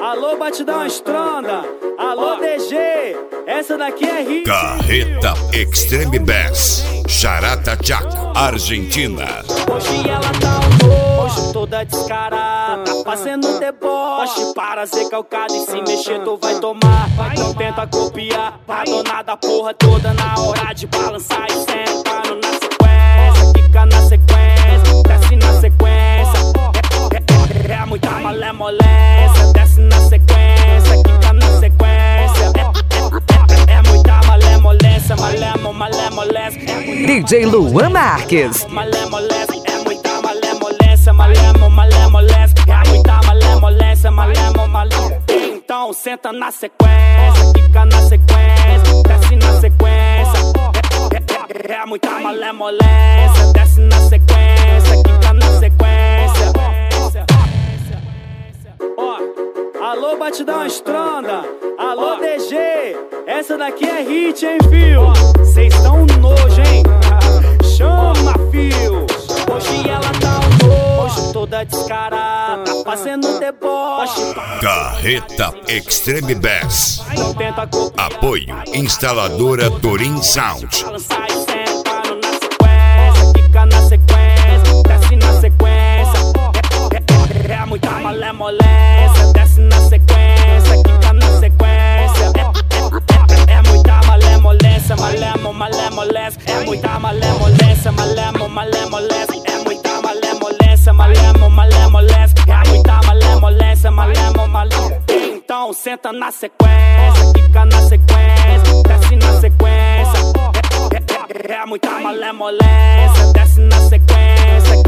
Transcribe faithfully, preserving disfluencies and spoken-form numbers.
Alô, batidão estronda. Alô, D G. Essa daqui é hit. Carreta Extreme Bass, Charata Chaco, Argentina. Hoje ela tá um hoje toda descarada, fazendo deboche para ser calcada. E se mexer tu vai tomar, não tenta copiar. A dona da porra toda na hora de balançar e sentando na sequência. Fica na sequência, desce na sequência. É, é, é, é muita malemolência, desce na sequência, fica na sequência. É, é, é, é muita malemolência, malemo, malemolência. É D J Luan Marques. Malemolência, é muita malemolência, malemo, malemolência. É muita malemolência, malemo, malemolência. Então senta na sequência, fica na sequência, desce na sequência. É, é, é, é muita malemolência, desce na sequência, fica na sequência. Ó, alô, batidão estronda. Alô, D G. Essa daqui é hit, hein, fio? Cês tão nojo, hein? Chama, fio. Hoje ela tá um nojo, toda descarada, fazendo deboche. Carreta Extreme Bass. Não tenta copiar. Apoio Instaladora Torin Sound. Balançar e sentando na sequência, fica na sequência, desce na sequência. É, é, é, é muita malemolência, desce na sequência, fica na sequência. É, é, é, é muita malemolência, malemo, malemolência. É muita malemolência, malemo, malemolência. É muita malemolência, malemo, malemolência. É muita malemolência, malemo, malemolência. Então senta na sequência, fica na sequência, desce na sequência. É, é, é, é muita malemolência, desce na sequência.